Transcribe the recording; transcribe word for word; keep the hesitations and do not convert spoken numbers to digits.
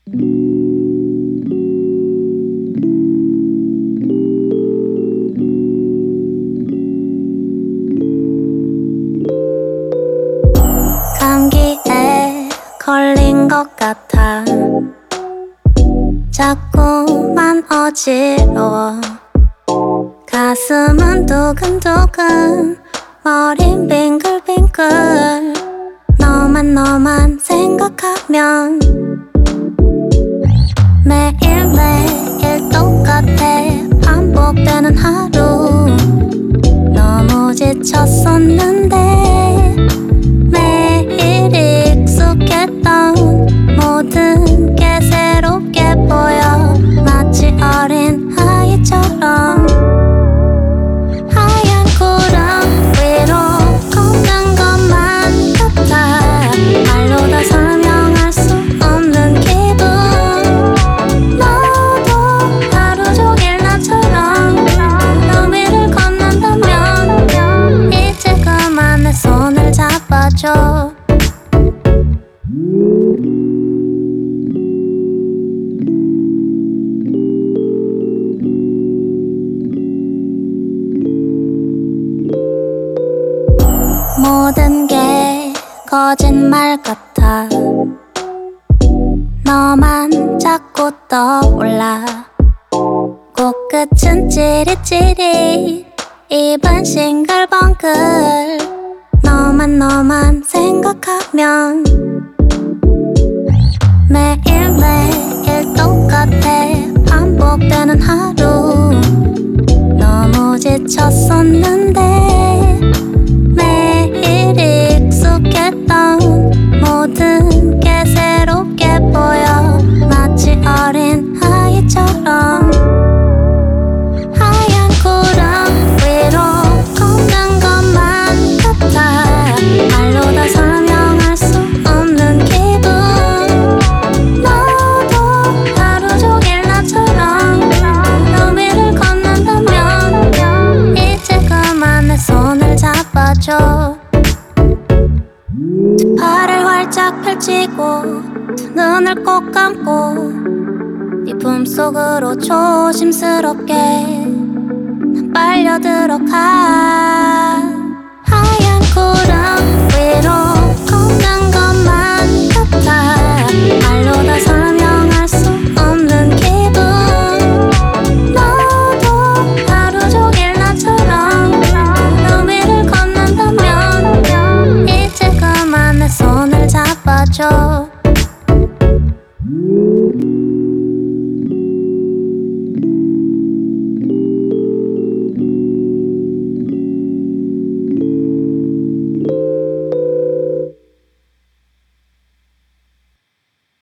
감기에 걸린 것 같아. 자꾸만 어지러워. 가슴은 두근두근, 머린 빙글빙글. 너만 너만 생각하면 매일매일 똑같아. 반복되는 하루. 너무 지쳤었는데 매일 익숙했던 모든 게 새롭게 보여. 마치 어린 아이처럼. 하얀 구름 위로 걷는 것만 같아. 말로 다 설명할 수 없는 기분. 너도 하루 종일 나처럼 너 위를 걷는다면 이제 그만 내 손을 잡아줘. 모든 게 거짓말 같아. 너만 자꾸 떠올라. 코끝은 찌릿찌릿, 입은 싱글벙글. 너만 너만 생각하면 매일매일 똑같아. 반복되는 하루. 너무 지쳤었는데 매일 익숙했던 모든 게 새롭게 보여. 마치 어린 아이처럼. 하얀 구름 위로 걷는 것만 같아. 말로 다 설명할 수 없는 기분. 너도 하루 종일 나처럼 너 위를 걷는다면 이제 그만 내 손을 잡아줘. 두 팔을 활짝 펼치고 두 눈을 꼭 감고 네 품속으로 조심스럽게 난 빨려 들어가. 하얀 구름 위로